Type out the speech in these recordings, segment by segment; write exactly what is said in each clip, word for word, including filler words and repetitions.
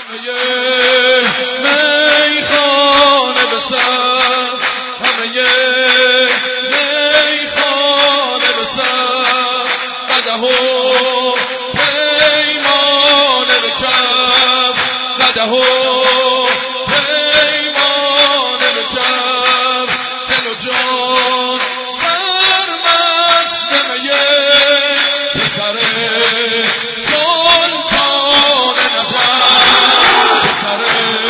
میخانه به سر، همه میخانه به سر، قدح و پیمانه به کف، قدح و پیمانه به کف، دل و جان سرمست می پسر سلطان نجف، پسر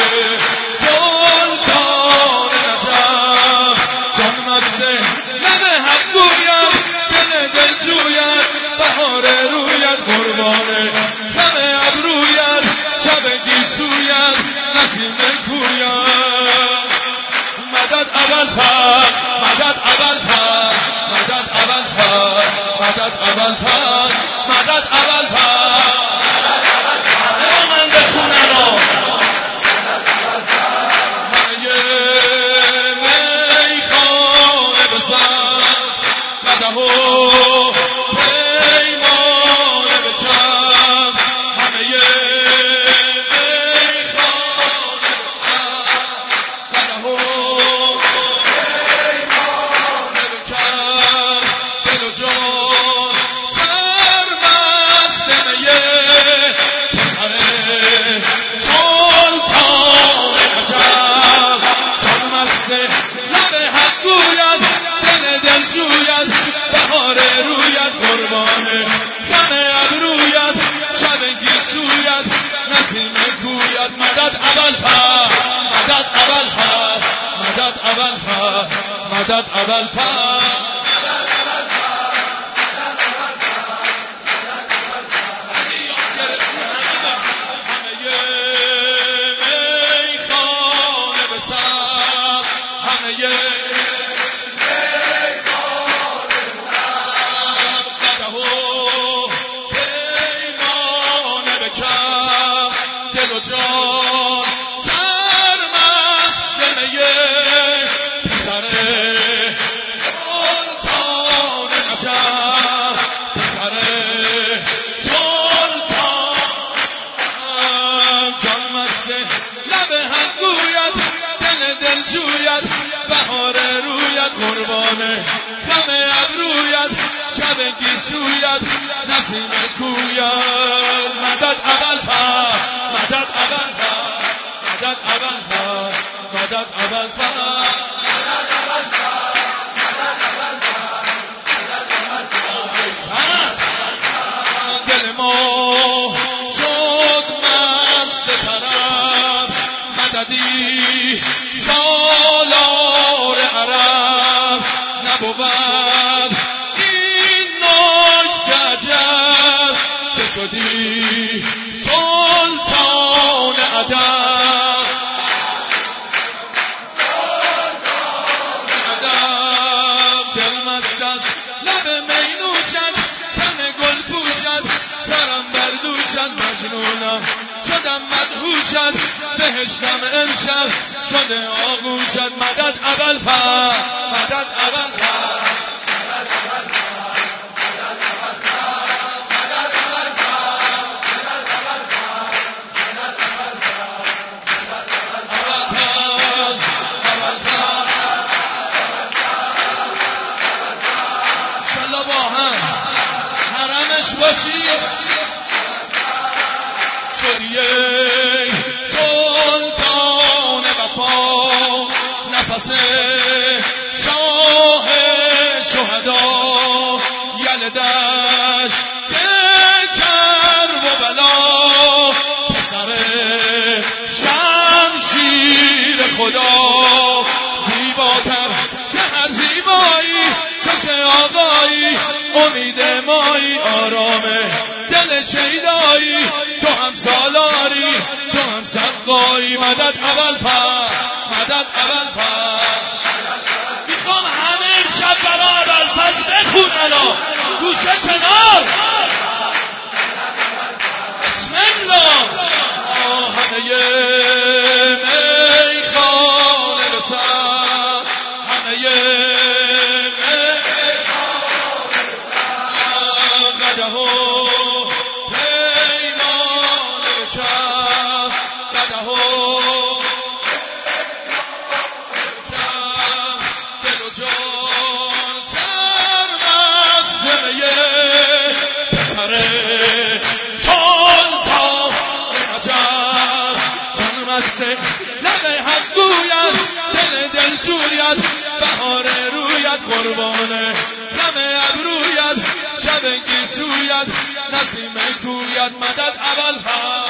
سلطان نجف، جان مست لب حق گوید، دل دل جوید، بهار روید، قربان غم ابروید، شب گیسوید، نسیم کوید. مدد ابوالفضل، مدد ابوالفضل، مدد ابوالفضل، مدد ابوالفضل، مدد ابوالفضل. من بخونن و همه میخانه به سر، قدح و پیمانه به کف، همه میخانه به سر، قدح و پیمانه به کف، دل و جان سرمست می پسر سلطان نجف، جان مست لب حق گوید، دل دل جوید، بهار روید، قربان غم ابروید، شب گیسوید، نسیم کوید. مدد ابوالفضل، مدد ابوالفضل، مدد ابوالفضل، مدد ابوالفضل. دل و جان سرمست می پسر سلطان نجف، پسر سلطان. جان مست لب حق گوید، دل دل جوید، بهار روید، قربان غم ابروید، شب گیسوید، نسیم کوید. مدد ابوالفضل، مدد ابوالفضل، مدد ابوالفضل، مدد ابوالفضل. دل ما شد مست طرب، مددی سالار عرب، نبود این نکته عجب که شدی سلطان ادب. ادب دل مست از لب می نوشد، تن گل پوشد، سرم بردوشد، مجنونم شدم مدهوشد، بهشتم امشب شده آغوشد. مدد ابوالفضل، مدد ابوالفضل، باشی شدی ای سلطان وفا، نفس شاه شهدا، یل دشت کرب و بلا، پسر شمشیر خدا، زیباتر که هر زیبایی، تو که آقایی، امید مایی، آرام دل شیدایی، تو هم سالاری، تو هم سقایی. مدد ابوالفضل، مدد ابوالفضل. میخوام همه امشب برای ابوالفضل بخونن و گوشه کنار. بسم الله. همه میخانه به سر، همه قدح و پیمانه به کف، سره چون تا عجب جان مسته لب حق گوید دل دل جوید بهار روید قربانه غم ابروید شب گیسوید نسیم گوید مدد اول